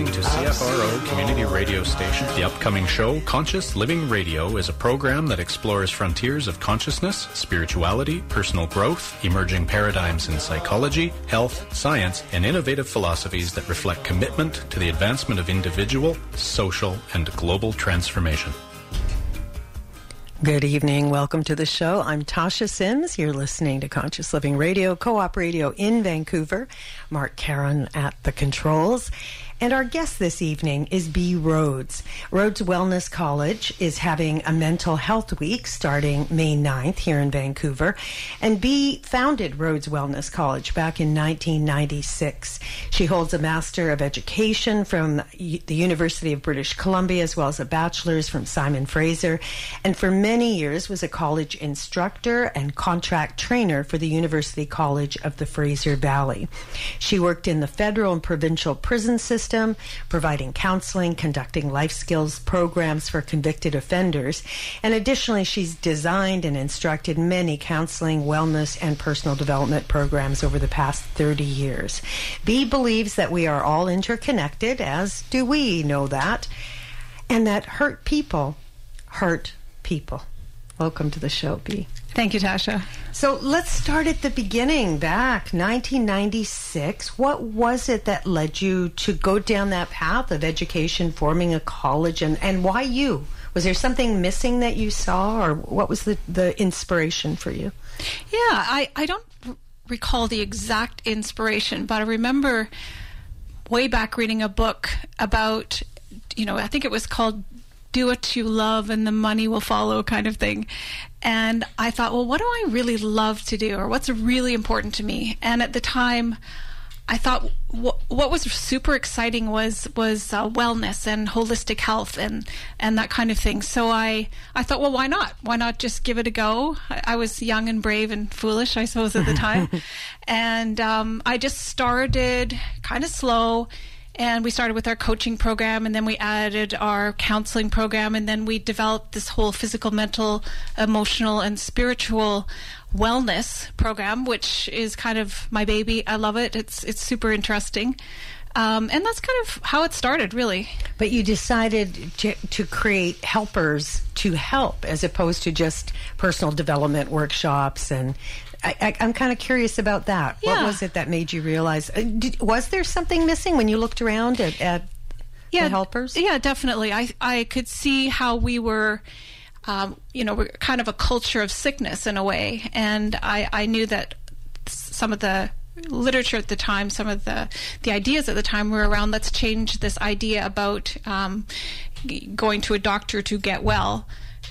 listening to CFRO Community Radio Station. The upcoming show, Conscious Living Radio, is a program that explores frontiers of consciousness, spirituality, personal growth, emerging paradigms in psychology, health, science, and innovative philosophies that reflect commitment to the advancement of individual, social, and global transformation. Good evening. Welcome to the show. I'm Tasha Sims. You're listening to Conscious Living Radio, Co-op Radio in Vancouver. Mark Caron at the controls. And our guest this evening is Bea Rhodes. Rhodes Wellness College is having a mental health week starting May 9th here in Vancouver. And Bea founded Rhodes Wellness College back in 1996. She holds a Master of Education from the University of British Columbia, as well as a bachelor's from Simon Fraser. And for many years was a college instructor and contract trainer for the University College of the Fraser Valley. She worked in the federal and provincial prison system, providing counseling, conducting life skills programs for convicted offenders, and additionally, she's designed and instructed many counseling, wellness, and personal development programs over the past 30 years. Bea believes that we are all interconnected, as do we know that, and that hurt people hurt people. Welcome to the show, Bea. Thank you, Tasha. So let's start at the beginning, back 1996. What was it that led you to go down that path of education, forming a college, and why you? Was there something missing that you saw, or what was the inspiration for you? Yeah, I don't recall the exact inspiration, but I remember way back reading a book about, I think it was called Do What You Love and the Money Will Follow kind of thing. And I thought, well, what do I really love to do, or what's really important to me? And at the time, I thought what was super exciting was wellness and holistic health and that kind of thing. So I thought, well, why not? Why not just give it a go? I was young and brave and foolish, I suppose, at the time. And I just started kind of slow. And we started with our coaching program, and then we added our counseling program, and then we developed this whole physical, mental, emotional, and spiritual wellness program, which is kind of my baby. I love it. It's super interesting. And that's kind of how it started, really. But you decided to create helpers to help, as opposed to just personal development workshops. And I'm kind of curious about that. Yeah. What was it that made you realize? Was there something missing when you looked around at the helpers? Yeah, definitely. I could see how we were, we're kind of a culture of sickness in a way. And I knew that some of the literature at the time, some of the ideas at the time were around, let's change this idea about going to a doctor to get well,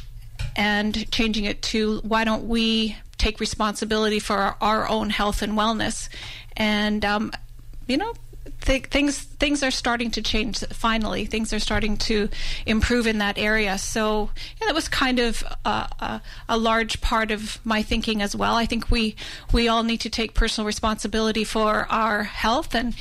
and changing it to, why don't we take responsibility for our own health and wellness? And things are starting to change. Finally, things are starting to improve in that area. So that was kind of a large part of my thinking as well. I think we all need to take personal responsibility for our health, and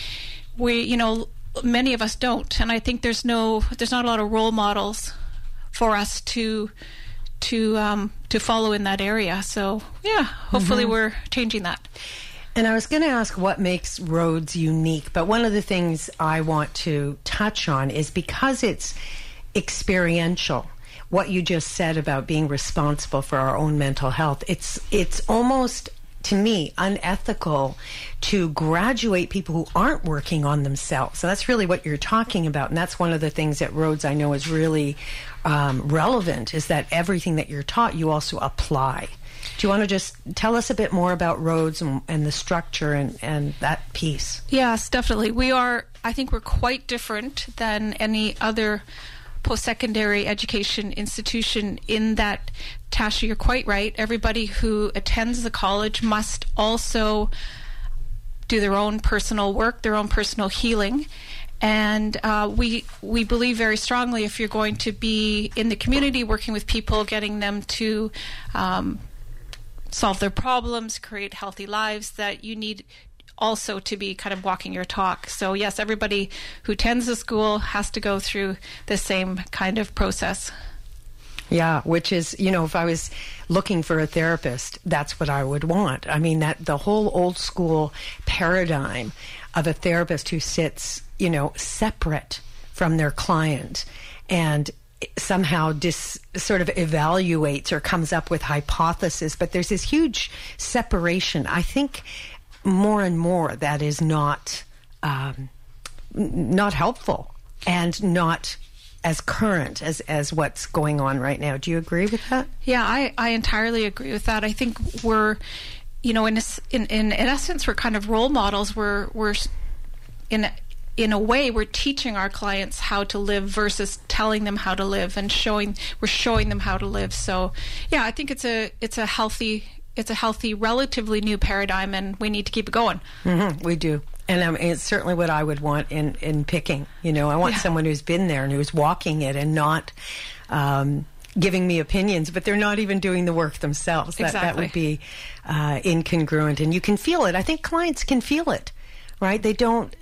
many of us don't. And I think there's not a lot of role models for us to follow in that area. So hopefully we're changing that. And I was going to ask what makes Rhodes unique, but one of the things I want to touch on is, because it's experiential, what you just said about being responsible for our own mental health, it's almost, to me, unethical to graduate people who aren't working on themselves. So that's really what you're talking about, and that's one of the things at Rhodes I know is really relevant, is that everything that you're taught, you also apply. Do you want to just tell us a bit more about Rhodes and the structure and that piece? Yes, definitely. I think we're quite different than any other post-secondary education institution in that, Tasha, you're quite right. Everybody who attends the college must also do their own personal work, their own personal healing. And we believe very strongly, if you're going to be in the community working with people, getting them to solve their problems, create healthy lives, that you need also to be kind of walking your talk. So yes, everybody who attends the school has to go through the same kind of process. Yeah, which is, if I was looking for a therapist, that's what I would want. I mean, that the whole old school paradigm of a therapist who sits separate from their client and somehow sort of evaluates or comes up with hypothesis, but there's this huge separation. I think more and more that is not helpful and not as current as what's going on right now. Do you agree with that? Yeah, I entirely agree with that. I think we're, in essence, we're kind of role models. We're in a way, we're teaching our clients how to live versus telling them how to live, and we're showing them how to live. So, yeah, I think it's a healthy, relatively new paradigm, and we need to keep it going. Mm-hmm, we do. And it's certainly what I would want in picking. I want someone who's been there and who's walking it and not giving me opinions, but they're not even doing the work themselves. That would be incongruent, and you can feel it. I think clients can feel it, right? They don't.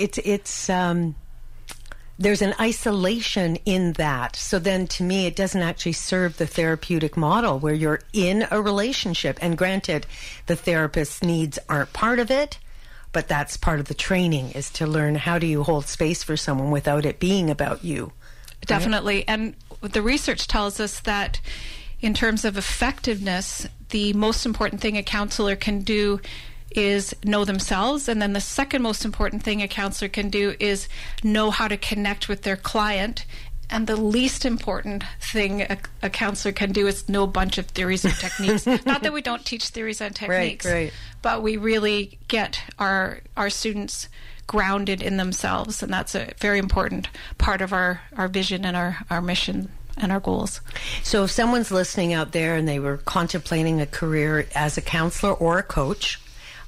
There's an isolation in that. So then, to me, it doesn't actually serve the therapeutic model where you're in a relationship. And granted, the therapist's needs aren't part of it. But that's part of the training, is to learn how do you hold space for someone without it being about you. Definitely. Right? And the research tells us that in terms of effectiveness, the most important thing a counselor can do is know themselves. And then the second most important thing a counselor can do is know how to connect with their client. And the least important thing a counselor can do is know a bunch of theories and techniques. Not that we don't teach theories and techniques, right. But we really get our students grounded in themselves. And that's a very important part of our vision and our mission and our goals. So if someone's listening out there and they were contemplating a career as a counselor or a coach,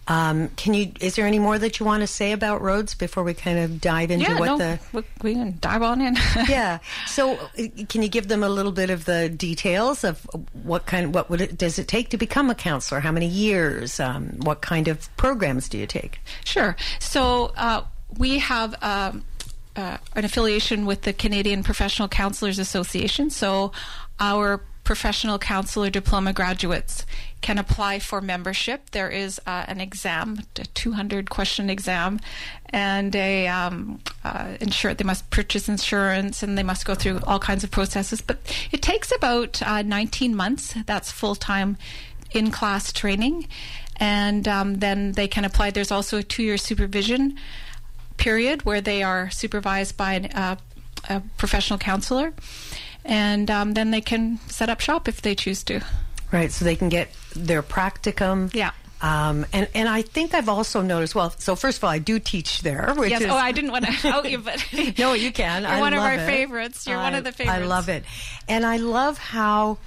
is there any more that you want to say about Rhodes before we kind of dive into we can dive on in. Yeah. So can you give them a little bit of the details of does it take to become a counselor? How many years? What kind of programs do you take? Sure. So we have an affiliation with the Canadian Professional Counselors Association. So our professional counselor diploma graduates can apply for membership. There is an exam, a 200-question exam, and they must purchase insurance, and they must go through all kinds of processes. But it takes about 19 months. That's full-time in-class training. And then they can apply. There's also a 2-year supervision period where they are supervised by a professional counselor. And then they can set up shop if they choose to. Right, so they can get their practicum. Yeah. And I think I've also noticed, so first of all, I do teach there. Yes, I didn't want to out you, but... No, you can. You're one of our favorites. You're one of the favorites. I love it. And I love how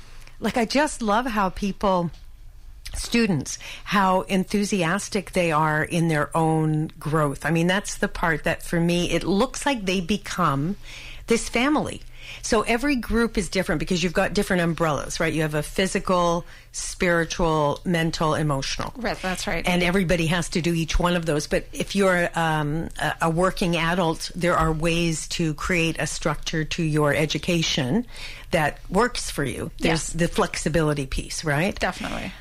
students, how enthusiastic they are in their own growth. I mean, that's the part that, for me, it looks like they become this family. So every group is different because you've got different umbrellas, right? You have a physical, spiritual, mental, emotional. Right, that's right. And everybody has to do each one of those. But if you're a working adult, there are ways to create a structure to your education that works for you. There's the flexibility piece, right? Definitely.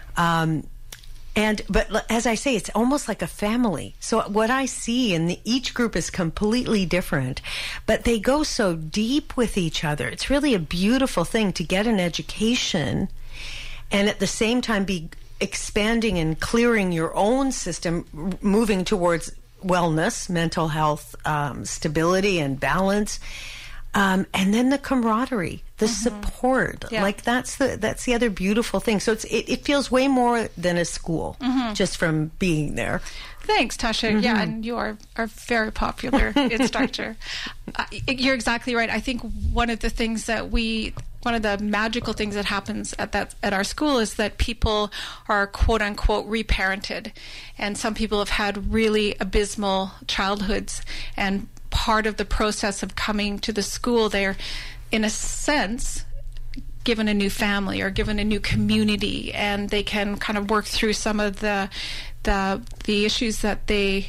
But as I say, it's almost like a family. So what I see in each group is completely different, but they go so deep with each other. It's really a beautiful thing to get an education and at the same time be expanding and clearing your own system, moving towards wellness, mental health, stability and balance. And then the camaraderie, the support, like that's the other beautiful thing. So it feels way more than a school just from being there. Thanks, Tasha. Yeah, and you are very popular instructor. You're exactly right. I think one of the magical things that happens at our school is that people are quote unquote reparented, and some people have had really abysmal childhoods, and part of the process of coming to the school, they're, in a sense, given a new family or given a new community, and they can kind of work through some of the issues that they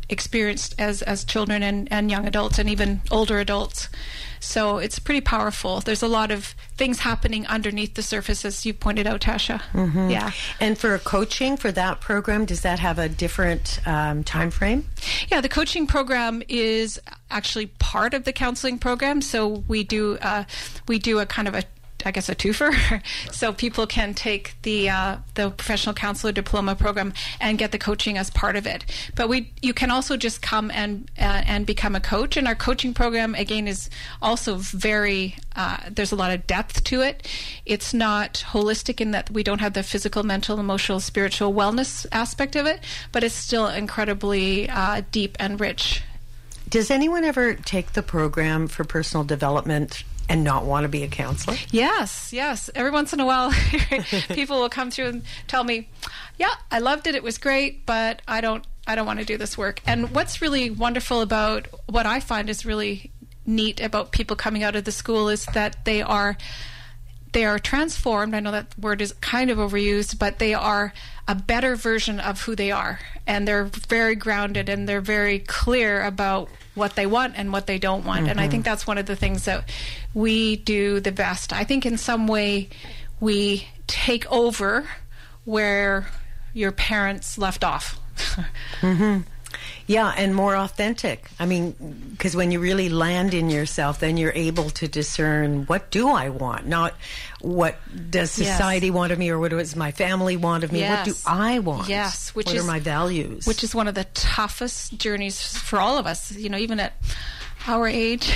experienced as children and young adults and even older adults. So it's pretty powerful. There's a lot of things happening underneath the surface, as you pointed out, Tasha. Mm-hmm. Yeah. And for coaching for that program, does that have a different time frame? Yeah, the coaching program is actually part of the counseling program. So we do a kind of a twofer. So people can take the professional counselor diploma program and get the coaching as part of it. But you can also just come and become a coach. And our coaching program, again, is also very, there's a lot of depth to it. It's not holistic in that we don't have the physical, mental, emotional, spiritual wellness aspect of it, but it's still incredibly deep and rich. Does anyone ever take the program for personal development and not want to be a counselor? Yes. Every once in a while, people will come through and tell me, "Yeah, I loved it. It was great, but I don't want to do this work." And what's really wonderful about what I find is really neat about people coming out of the school is that they are transformed. I know that word is kind of overused, but they are a better version of who they are. And they're very grounded and they're very clear about what they want and what they don't want. Mm-hmm. And I think that's one of the things that we do the best. I think in some way we take over where your parents left off. Mm-hmm. Yeah, and more authentic. I mean, because when you really land in yourself, then you're able to discern, what do I want? Not what does society want of me, or what does my family want of me? Yes. What do I want? Yes. What are my values? Which is one of the toughest journeys for all of us. You know, even at our age,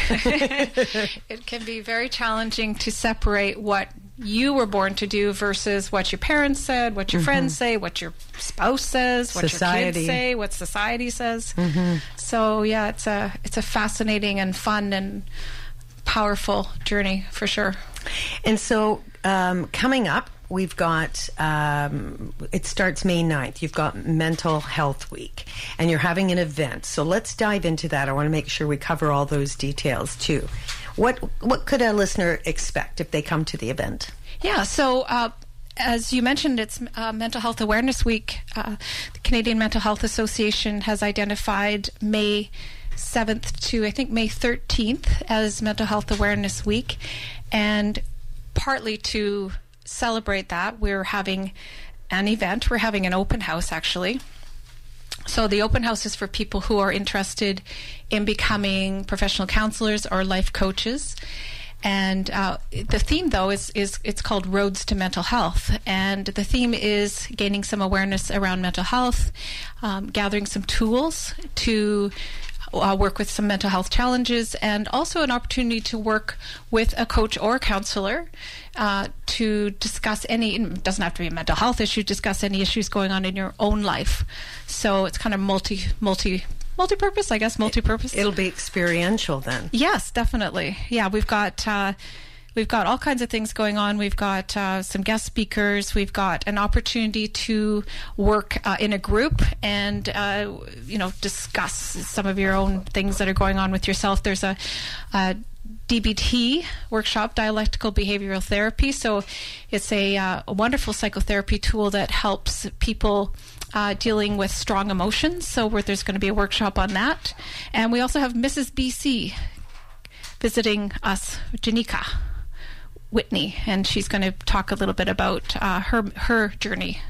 it can be very challenging to separate what you were born to do versus what your parents said, what your friends say, what your spouse says, what your kids say, what society says. So yeah, it's a fascinating and fun and powerful journey for sure. And so coming up, we've got, it starts May 9th. You've got Mental Health Week, and you're having an event. So let's dive into that. I want to make sure we cover all those details too. What could a listener expect if they come to the event? Yeah, so as you mentioned, it's Mental Health Awareness Week. The Canadian Mental Health Association has identified May 7th to, I think, May 13th as Mental Health Awareness Week. And partly to celebrate that, we're having an event. We're having an open house, actually. So the open house is for people who are interested in becoming professional counselors or life coaches. And the theme, though, is it's called Roads to Mental Health. And the theme is gaining some awareness around mental health, gathering some tools to work with some mental health challenges, and also an opportunity to work with a coach or a counselor to discuss it doesn't have to be a mental health issue, discuss any issues going on in your own life. So it's kind of multi-purpose, I guess, multi-purpose. It'll be experiential then. Yes, definitely. Yeah, we've got all kinds of things going on. We've got some guest speakers. We've got an opportunity to work in a group and discuss some of your own things that are going on with yourself. There's a DBT workshop, dialectical behavioral therapy. So it's a wonderful psychotherapy tool that helps people dealing with strong emotions. So there's going to be a workshop on that. And we also have Mrs. BC visiting us, Janika Whitney, and she's going to talk a little bit about her journey.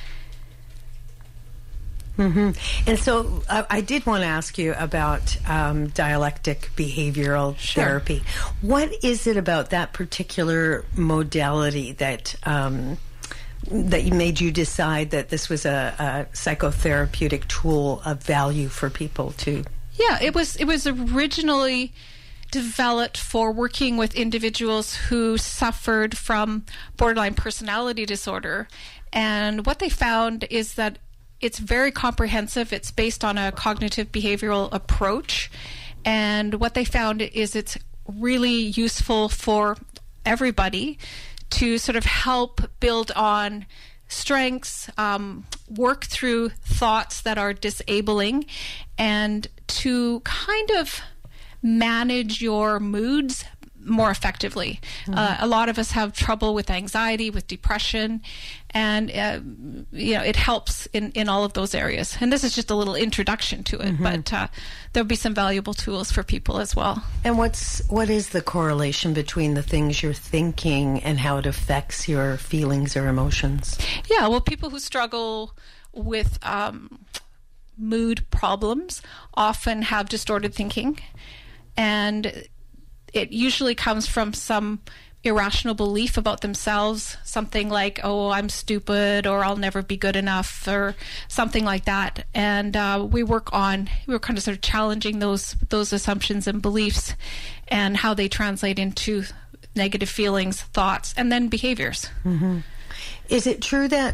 Mm-hmm. And so I did want to ask you about dialectic behavioral therapy. What is it about that particular modality that made you decide that this was a psychotherapeutic tool of value for people to? Yeah, it was originally developed for working with individuals who suffered from borderline personality disorder. And what they found is that it's very comprehensive. It's based on a cognitive behavioral approach. And what they found is it's really useful for everybody to sort of help build on strengths, work through thoughts that are disabling, and to kind of manage your moods more effectively. A lot of us have trouble with anxiety, with depression, and it helps in all of those areas. And this is just a little introduction to it, but there'll be some valuable tools for people as well. And what is the correlation between the things you're thinking and how it affects your feelings or emotions? Yeah, well, people who struggle with mood problems often have distorted thinking, and it usually comes from some irrational belief about themselves, something like, oh, I'm stupid, or I'll never be good enough, or something like that. And we're kind of sort of challenging those assumptions and beliefs and how they translate into negative feelings, thoughts, and then behaviors. Mm-hmm. Is it true that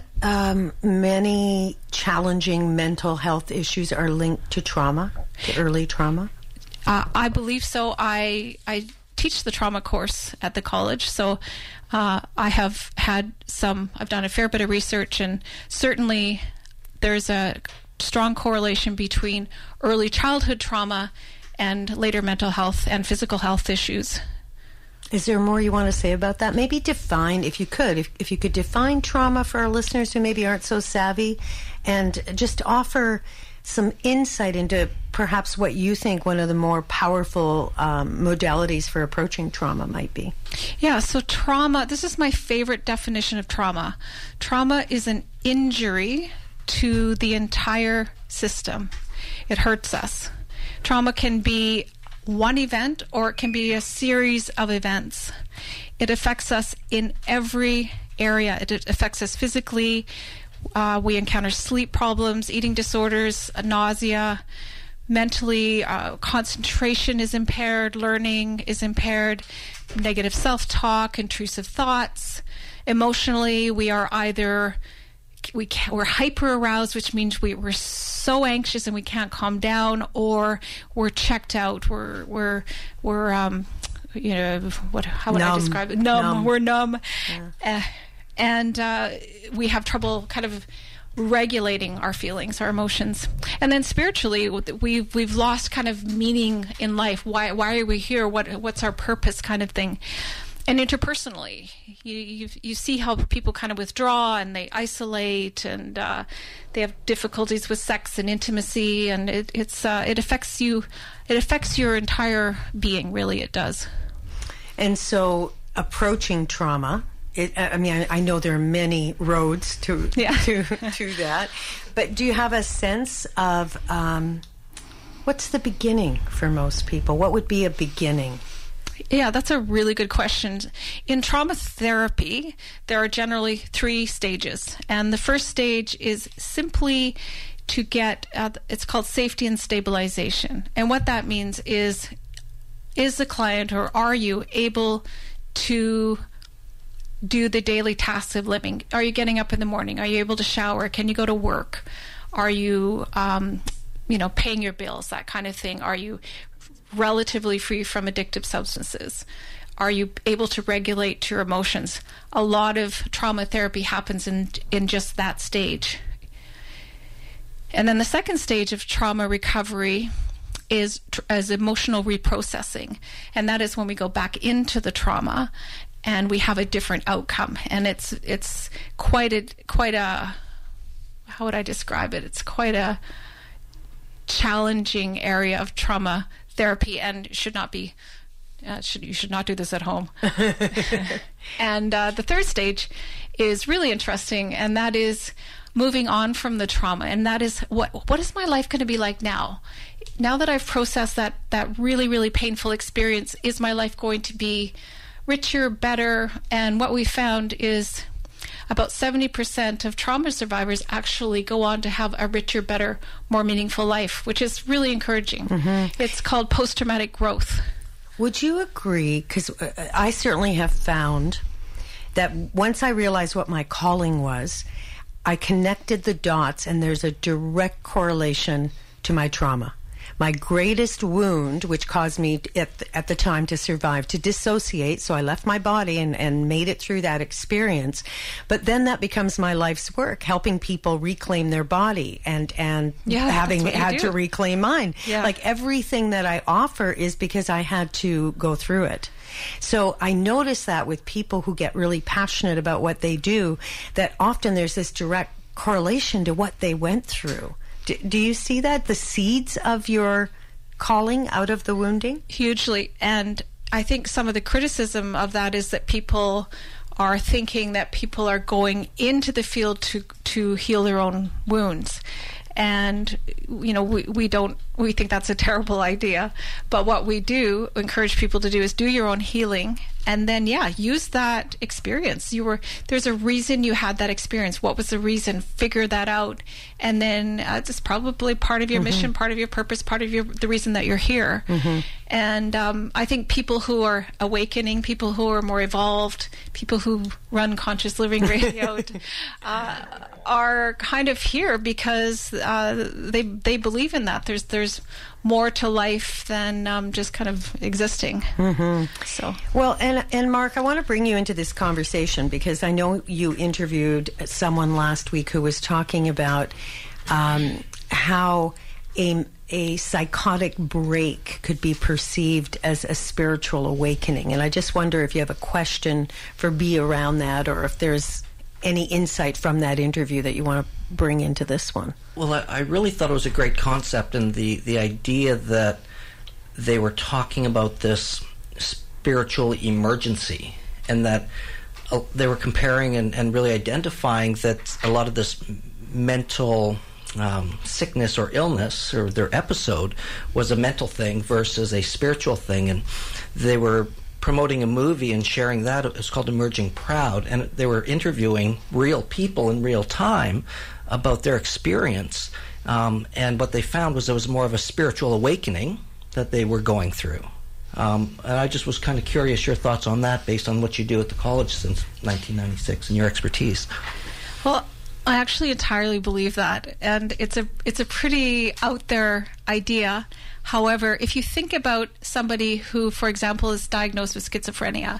many challenging mental health issues are linked to trauma, to early trauma? I believe so. I teach the trauma course at the college, so I've done a fair bit of research, and certainly there's a strong correlation between early childhood trauma and later mental health and physical health issues. Is there more you want to say about that? Maybe define, if you could define trauma for our listeners who maybe aren't so savvy, and just offer some insight into perhaps what you think one of the more powerful modalities for approaching trauma might be. Yeah, so trauma, this is my favorite definition of trauma. Trauma is an injury to the entire system. It hurts us. Trauma can be one event, or it can be a series of events. It affects us in every area. It affects us physically. We encounter sleep problems, eating disorders, nausea. Mentally, concentration is impaired, learning is impaired, negative self-talk, intrusive thoughts. Emotionally, we are either we're hyper aroused, which means we're so anxious and we can't calm down, or we're checked out. We're how would I describe it? Numb. We're numb. Yeah. And we have trouble kind of regulating our feelings, our emotions. And then spiritually, we've lost kind of meaning in life. Why are we here? What's our purpose, kind of thing. And interpersonally, you see how people kind of withdraw and they isolate, and they have difficulties with sex and intimacy, and it affects you. It affects your entire being. Really, it does. And so, approaching trauma. I know there are many roads to that, but do you have a sense of what's the beginning for most people? What would be a beginning? Yeah, that's a really good question. In trauma therapy, there are generally 3 stages, and the first stage is simply to get, it's called safety and stabilization. And what that means is the client, or are you able to do the daily tasks of living? Are you getting up in the morning? Are you able to shower? Can you go to work? Are you, paying your bills, that kind of thing? Are you relatively free from addictive substances? Are you able to regulate your emotions? A lot of trauma therapy happens in just that stage. And then the second stage of trauma recovery is as emotional reprocessing, and that is when we go back into the trauma and we have a different outcome. And it's quite a how would I describe it? It's quite a challenging area of trauma therapy, and should not be. You should not do this at home. And the third stage is really interesting, and that is moving on from the trauma. And that is, what is my life going to be like now? Now that I've processed that really, really painful experience, is my life going to be richer, better? And what we found is about 70% of trauma survivors actually go on to have a richer, better, more meaningful life, which is really encouraging. Mm-hmm. It's called post-traumatic growth. Would you agree? Because I certainly have found that once I realized what my calling was, I connected the dots, and there's a direct correlation to my trauma. My greatest wound, which caused me at the time to survive, to dissociate, so I left my body and made it through that experience. But then that becomes my life's work, helping people reclaim their body and having had to reclaim mine. Yeah. Like everything that I offer is because I had to go through it. So I notice that with people who get really passionate about what they do, that often there's this direct correlation to what they went through. Do you see that? The seeds of your calling out of the wounding? Hugely. And I think some of the criticism of that is that people are thinking that people are going into the field to heal their own wounds. And, you know, we think that's a terrible idea. But what we do encourage people to do is do your own healing, and then, use that experience. There's a reason you had that experience. What was the reason? Figure that out. And then it's probably part of your mission, part of your purpose, part of the reason that you're here. And I think people who are awakening, people who are more evolved, people who run Conscious Living Radio are kind of here because they believe in that. There's more to life than just kind of existing. So well, and Mark, I want to bring you into this conversation because I know you interviewed someone last week who was talking about how a psychotic break could be perceived as a spiritual awakening. And I just wonder if you have a question for B around that, or if there's any insight from that interview that you want to bring into this one. Well, I really thought it was a great concept, and the idea that they were talking about this spiritual emergency, and that they were comparing and really identifying that a lot of this mental sickness or illness or their episode was a mental thing versus a spiritual thing. And they were promoting a movie and sharing that. It's called Emerging Proud, and they were interviewing real people in real time about their experience, and what they found was there was more of a spiritual awakening that they were going through. And I just was kind of curious your thoughts on that based on what you do at the college since 1996 and your expertise. Well, I actually entirely believe that, and it's a pretty out there idea. However, if you think about somebody who, for example, is diagnosed with schizophrenia,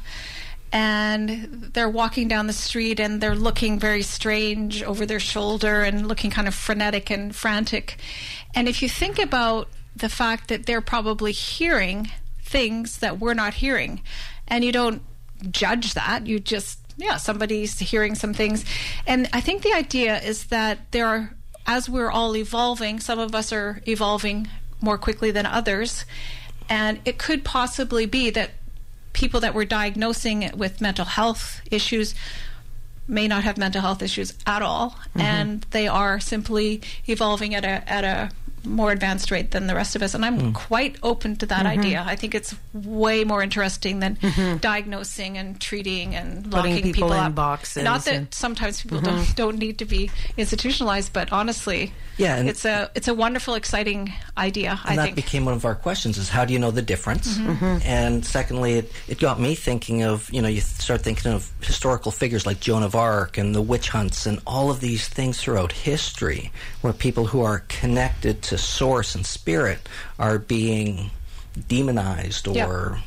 and they're walking down the street and they're looking very strange over their shoulder and looking kind of frenetic and frantic, and if you think about the fact that they're probably hearing things that we're not hearing, and you don't judge that, you just somebody's hearing some things. And I think the idea is that as we're all evolving, some of us are evolving more quickly than others, and it could possibly be that people that we're diagnosing with mental health issues may not have mental health issues at all, and they are simply evolving at a more advanced rate than the rest of us. And I'm quite open to that idea. I think it's way more interesting than diagnosing and treating and locking people in up. Boxes. Not that sometimes people don't need to be institutionalized, but honestly, it's a wonderful, exciting idea. And that became one of our questions: is how do you know the difference? And secondly, it got me thinking of, you start thinking of historical figures like Joan of Arc and the witch hunts and all of these things throughout history, where people who are connected to source and spirit are being demonized or,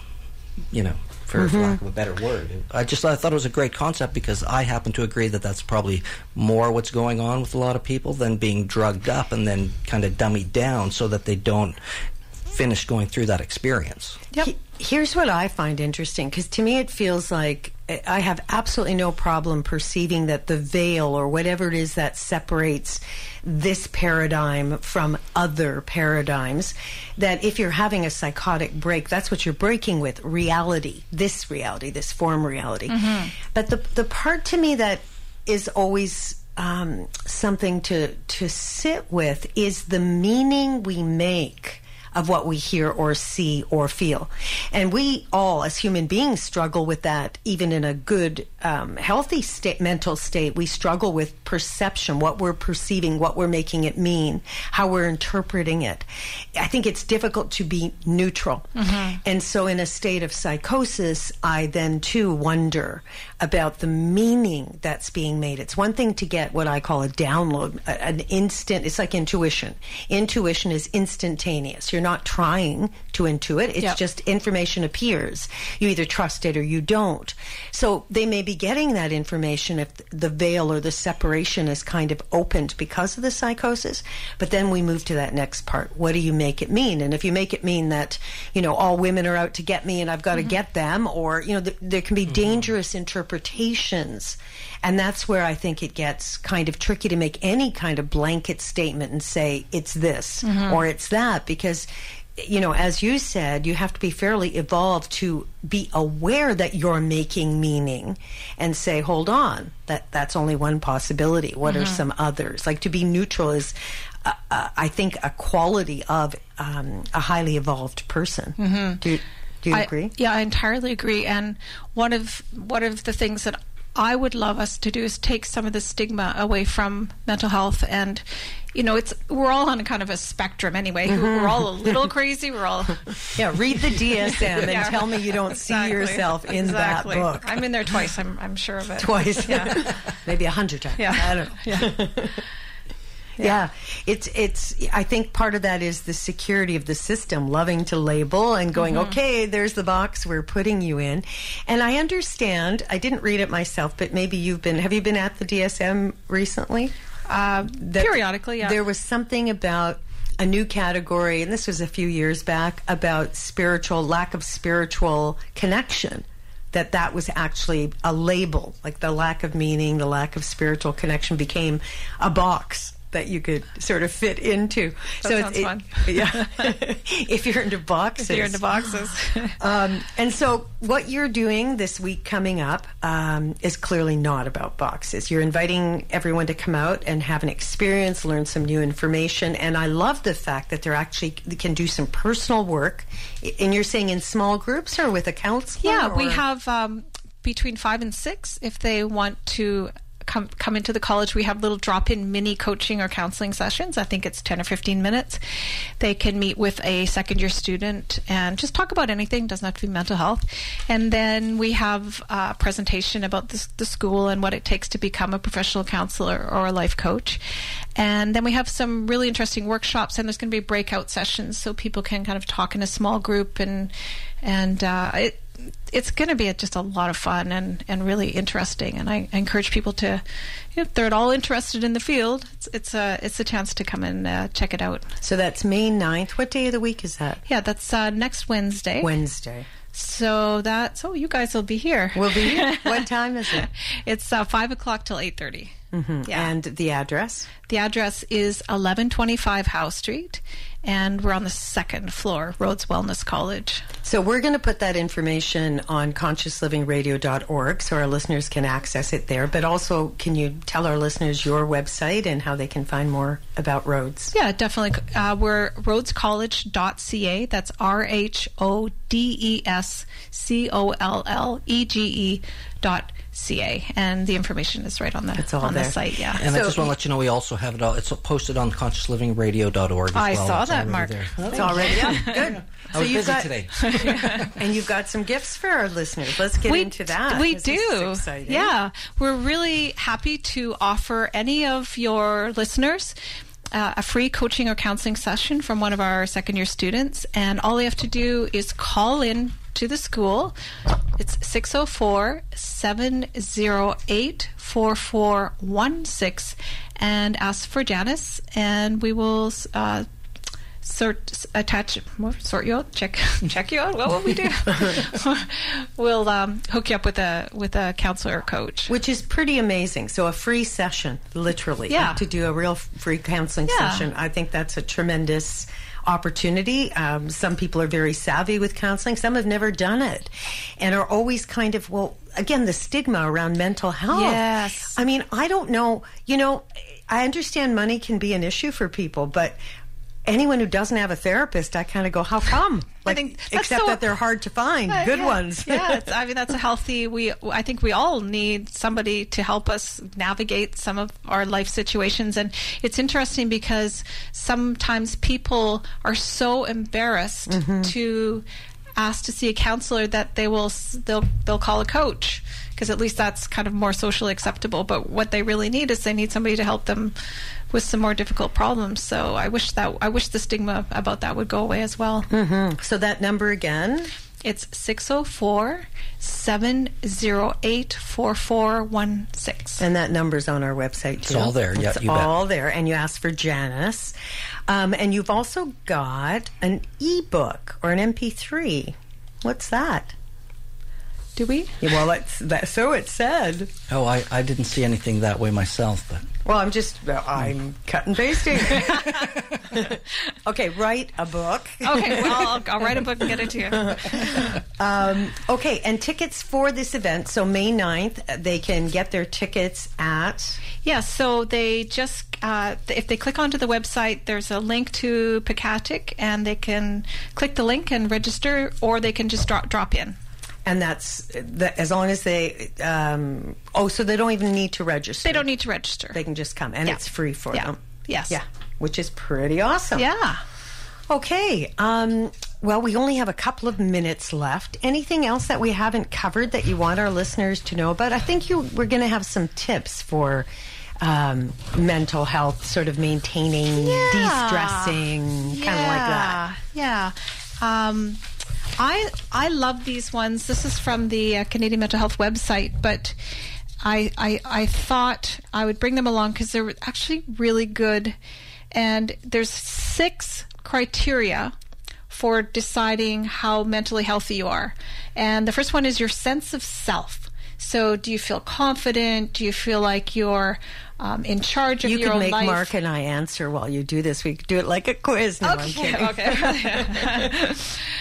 for lack of a better word. I thought it was a great concept because I happen to agree that that's probably more what's going on with a lot of people than being drugged up and then kind of dummied down so that they don't finish going through that experience. Here's what I find interesting, because to me it feels like I have absolutely no problem perceiving that the veil or whatever it is that separates this paradigm from other paradigms, that if you're having a psychotic break, that's what you're breaking with, reality, this form reality. But the part to me that is always something to sit with is the meaning we make of what we hear or see or feel. And we all, as human beings, struggle with that. Even in a good, healthy mental state, we struggle with perception, what we're perceiving, what we're making it mean, how we're interpreting it. I think it's difficult to be neutral. And so in a state of psychosis, I then too wonder, about the meaning that's being made. It's one thing to get what I call a download, an instant, it's like intuition. Intuition is instantaneous. You're not trying to intuit. It's just information appears. You either trust it or you don't. So they may be getting that information if the veil or the separation is kind of opened because of the psychosis. But then we move to that next part. What do you make it mean? And if you make it mean that, you know, all women are out to get me and I've got to get them, or, you know, there can be dangerous interpretations. And that's where I think it gets kind of tricky to make any kind of blanket statement and say it's this or it's that, because, you know, as you said, you have to be fairly evolved to be aware that you're making meaning and say, hold on, that's only one possibility. What are some others? Like, to be neutral is, I think, a quality of a highly evolved person. Do you agree? Yeah, I entirely agree. And one of the things that I would love us to do is take some of the stigma away from mental health. And, you know, we're all on a kind of a spectrum anyway. We're all a little crazy. We're all... Yeah, read the DSM and tell me you don't see yourself in that book. I'm in there twice, I'm sure of it. Twice? Yeah. Maybe 100 times. Yeah. I don't know. Yeah, it's. I think part of that is the security of the system, loving to label and going, okay, there's the box we're putting you in. And I understand. I didn't read it myself, but maybe have you been at the DSM recently? Periodically, yeah. There was something about a new category, and this was a few years back, about lack of spiritual connection. That was actually a label, like the lack of meaning, the lack of spiritual connection became a box that you could sort of fit into. That sounds fun. Yeah. If you're into boxes. If you're into boxes. And so what you're doing this week coming up is clearly not about boxes. You're inviting everyone to come out and have an experience, learn some new information. And I love the fact that they can do some personal work. And you're saying in small groups or with a counselor? Yeah, we have between 5 and 6 if they want to come into the college. We have little drop-in mini coaching or counseling sessions. I think it's 10 or 15 minutes. They can meet with a second-year student and just talk about anything. Doesn't have to be mental health. And then we have a presentation about the school and what it takes to become a professional counselor or a life coach. And then we have some really interesting workshops, and there's going to be breakout sessions so people can kind of talk in a small group, and it's going to be just a lot of fun and really interesting. And I encourage people to, if they're at all interested in the field, it's a chance to come and check it out. So that's May 9th. What day of the week is that? Yeah, that's next Wednesday. So you guys will be here. We'll be here. What time is it? It's 5 o'clock till 8:30. Yeah. And the address? The address is 1125 Howe Street, and we're on the second floor, Rhodes Wellness College. So we're going to put that information on consciouslivingradio.org so our listeners can access it there. But also, can you tell our listeners your website and how they can find more about Rhodes? Yeah, definitely. We're rhodescollege.ca. That's RHODESCOLLEGE.ca. And the information is right on the site. Yeah, and I just want to let you know we also have it all. It's posted on consciouslivingradio.org. I saw that, Mark. It's already good. I was busy today. And you've got some gifts for our listeners. Let's get into that. We This do. is exciting. Yeah, we're really happy to offer any of your listeners a free coaching or counseling session from one of our second-year students. And all they have to do is call in to the school. It's 604-708-4416 and ask for Janice, and we will sort you out, check you out. What will we do? We'll hook you up with a counselor or coach, which is pretty amazing. So a free session, literally, to do a real free counseling session. I think that's a tremendous opportunity. Some people are very savvy with counseling. Some have never done it and are always kind of, again, the stigma around mental health. Yes. I mean, I don't know. I understand money can be an issue for people, but anyone who doesn't have a therapist, I kind of go, how come? Except that they're hard to find, good ones. Yeah, that's a healthy. I think we all need somebody to help us navigate some of our life situations, and it's interesting because sometimes people are so embarrassed to ask to see a counselor, that they'll call a coach, because at least that's kind of more socially acceptable. But what they really need is they need somebody to help them with some more difficult problems. So I wish the stigma about that would go away as well. Mm-hmm. So that number again? It's 604-708-4416. And that number's on our website too. It's all there. Yeah, it's all there. And you ask for Janice. And you've also got an ebook or an MP3. What's that? Do we? Yeah, well, so it said. Oh, I didn't see anything that way myself, but... Well, I'm cut and pasting. Okay, write a book. Okay, well, I'll write a book and get it to you. Okay, and tickets for this event, so May 9th, they can get their tickets at... Yeah, so they just, if they click onto the website, there's a link to Pekatik, and they can click the link and register, or they can just drop in. And that's as long as they... so they don't even need to register. They don't need to register. They can just come, and it's free for them. Yes. Yeah, which is pretty awesome. Yeah. Okay. Well, we only have a couple of minutes left. Anything else that we haven't covered that you want our listeners to know about? I think we're going to have some tips for mental health, sort of maintaining, de-stressing, kind of like that. Yeah. I love these ones. This is from the Canadian Mental Health website, but I thought I would bring them along because they're actually really good. And there's 6 criteria for deciding how mentally healthy you are. And the first one is your sense of self. So do you feel confident? Do you feel like you're in charge of your own life? You can make Mark and I answer while you do this. We could do it like a quiz. No, okay, I'm kidding.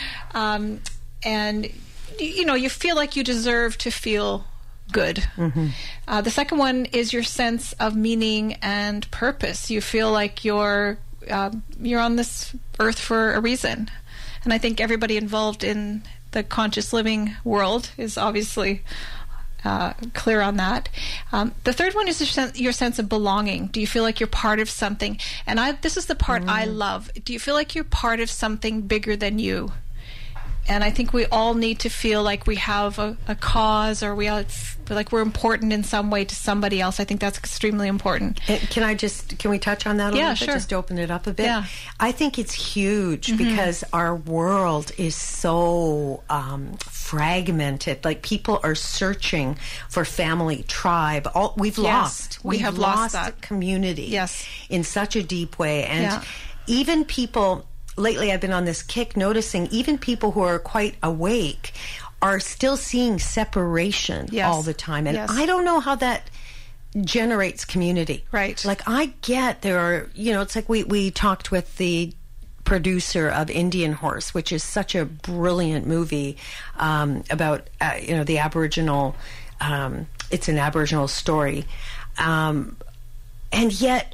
And, you feel like you deserve to feel good. Mm-hmm. The second one is your sense of meaning and purpose. You feel like you're on this earth for a reason. And I think everybody involved in the conscious living world is obviously clear on that. The third one is your sense of belonging. Do you feel like you're part of something? And this is the part I love. Do you feel like you're part of something bigger than you? And I think we all need to feel like we have a cause, or feel like we're important in some way to somebody else. I think that's extremely important. Can we touch on that a little bit? Sure. Just open it up a bit. Yeah. I think it's huge because our world is so fragmented. Like, people are searching for family, tribe. We have lost that community in such a deep way. And even people... Lately, I've been on this kick noticing even people who are quite awake are still seeing separation all the time. And I don't know how that generates community. Right. Like, I get there are, it's like we talked with the producer of Indian Horse, which is such a brilliant movie about, the Aboriginal, it's an Aboriginal story. And yet...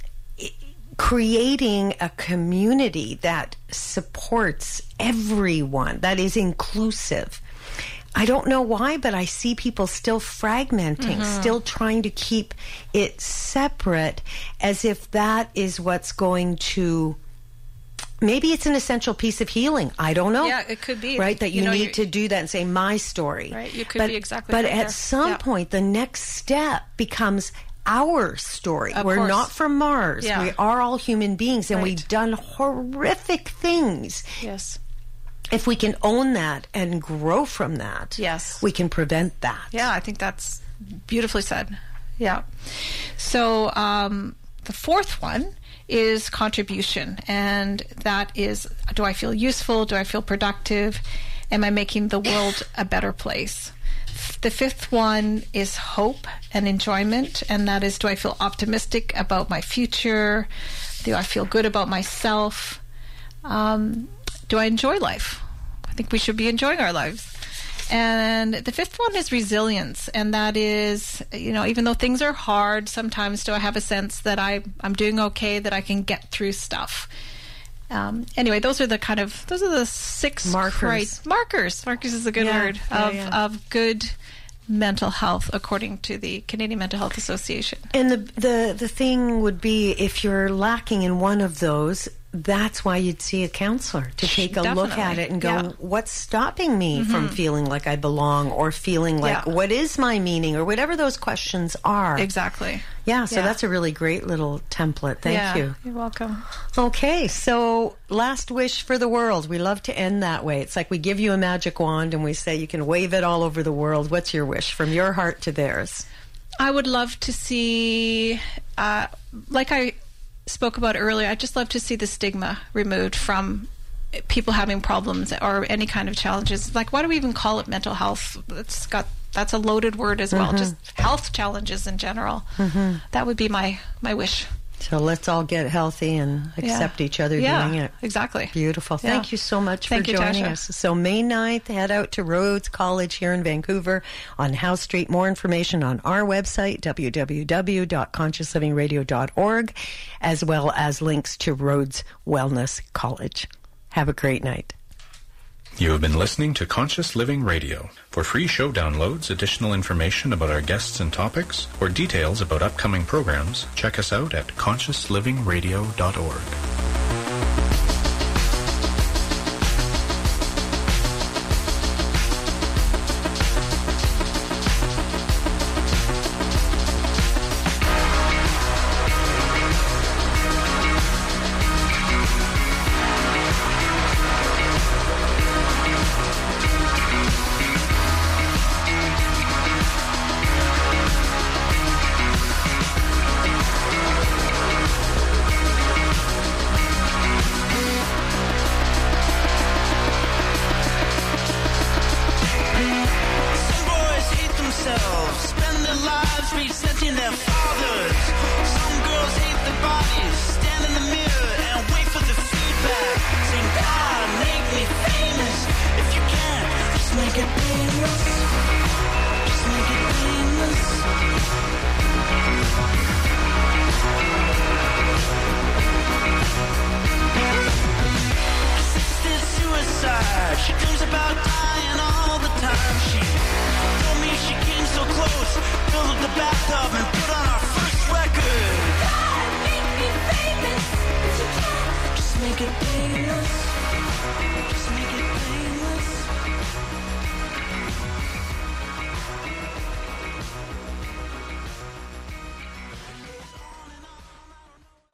creating a community that supports everyone, that is inclusive. I don't know why, but I see people still fragmenting, still trying to keep it separate, as if that is what's going to... Maybe it's an essential piece of healing. I don't know. Yeah, it could be. Right, that you need to do that and say, my story. Right, you could be exactly But right at some point, the next step becomes... our story. We're not from Mars. Yeah. We are all human beings, and we've done horrific things. Yes. If we can own that and grow from that, we can prevent that. Yeah, I think that's beautifully said. Yeah. So the fourth one is contribution, and that is, do I feel useful? Do I feel productive? Am I making the world a better place? The fifth one is hope and enjoyment, and that is, do I feel optimistic about my future? Do I feel good about myself? Do I enjoy life? I think we should be enjoying our lives. And the fifth one is resilience, and that is, even though things are hard, sometimes do I have a sense that I'm doing okay, that I can get through stuff. Anyway, those are the 6 markers. Markers is a good word of good mental health, according to the Canadian Mental Health Association. And the thing would be, if you're lacking in one of those, that's why you'd see a counselor, to take a look at it and go, what's stopping me from feeling like I belong, or feeling like, what is my meaning, or whatever those questions are. Exactly. Yeah, so that's a really great little template. Thank you. You're welcome. Okay, so last wish for the world. We love to end that way. It's like we give you a magic wand and we say you can wave it all over the world. What's your wish from your heart to theirs? I would love to see, like I spoke about earlier, I'd just love to see the stigma removed from people having problems or any kind of challenges. Like, why do we even call it mental health? That's a loaded word as well. Just health challenges in general. That would be my wish. So let's all get healthy and accept each other doing it. Exactly. Beautiful. Thank you so much for joining us. So May 9th, head out to Rhodes College here in Vancouver on Howe Street. More information on our website, www.consciouslivingradio.org, as well as links to Rhodes Wellness College. Have a great night. You have been listening to Conscious Living Radio. For free show downloads, additional information about our guests and topics, or details about upcoming programs, check us out at consciouslivingradio.org. Just make it painless.